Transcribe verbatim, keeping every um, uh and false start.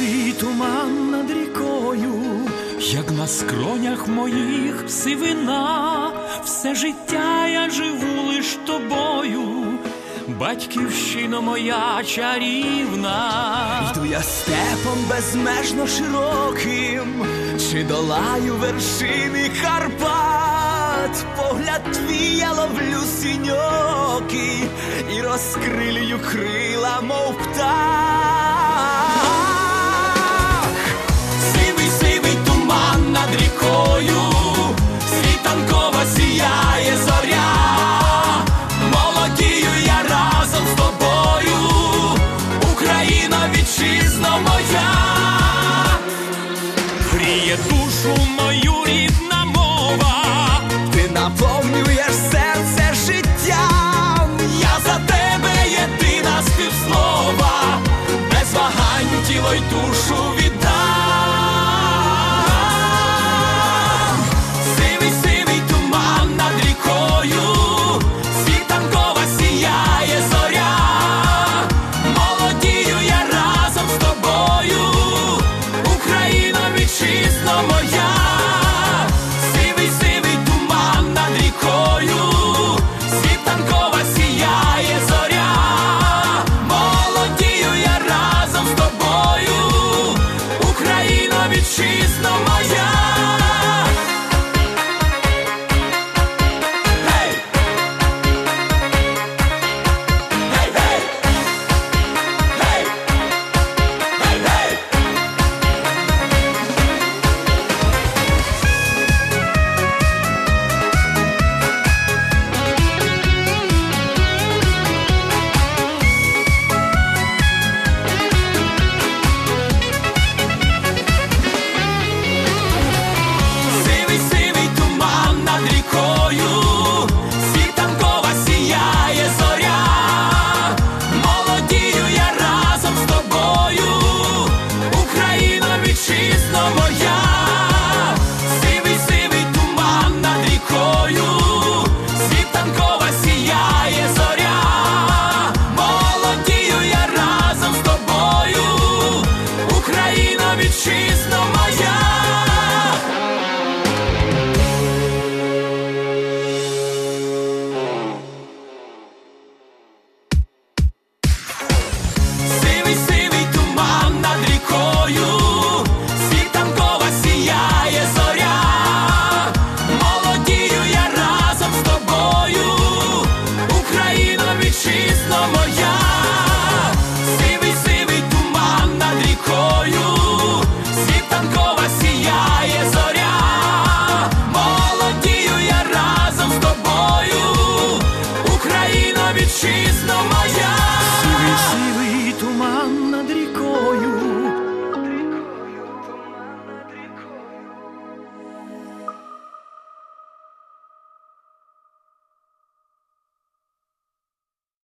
сивий туман над рікою, як на скронях моїх сивина. Все життя я живу лиш тобою, батьківщино моя чарівна. Йду я степом безмежно широким, чи долаю вершини Карпат. Погляд твій я ловлю синьоки і розкрилюю крила, мов птах. Сивий, сивий туман над рікою, світанкова сіяє зоря. Молодію я разом з тобою, Україна, вітчизно моя. Гріє душу мою рідна мова, Ти наповнюєш серце життям. Я за тебе єдина співслова, без вагань тіло й душу від